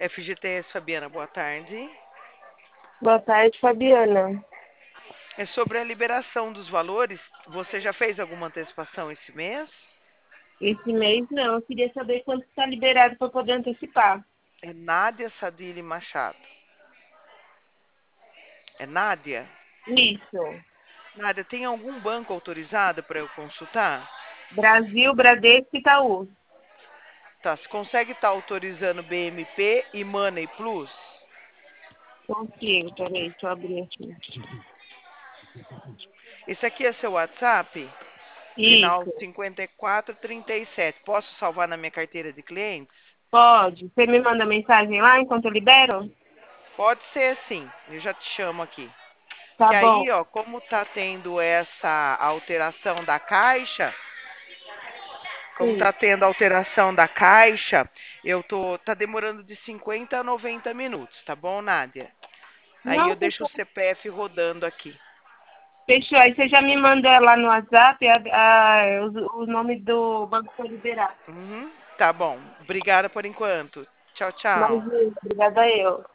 FGTS Fabiana, boa tarde. Boa tarde, Fabiana. É sobre a liberação dos valores. Você já fez alguma antecipação esse mês? Esse mês não, eu queria saber quanto está liberado para poder antecipar. É Nádia Sadili Machado. É Nádia? Isso. Nádia, tem algum banco autorizado para eu consultar? Brasil, Bradesco e Itaú. Tá, você consegue estar autorizando BMP e Money Plus? Consigo, peraí, deixa eu abrir aqui. Esse aqui é seu WhatsApp? Final Isso, 5437. Posso salvar na minha carteira de clientes? pode. Você me manda mensagem lá enquanto eu libero? Pode ser sim, eu já te chamo aqui. Tá Que bom. aí, ó, como tá tendo essa alteração da caixa, Sim. tá demorando de 50 a 90 minutos, tá bom, Nádia? Aí eu Não, deixo o fechou. CPF rodando aqui. Fechou. Aí você já me manda lá no WhatsApp o nome do banco para liberar. Uhum, tá bom. Obrigada por enquanto. Tchau, tchau. Imagina, obrigada eu.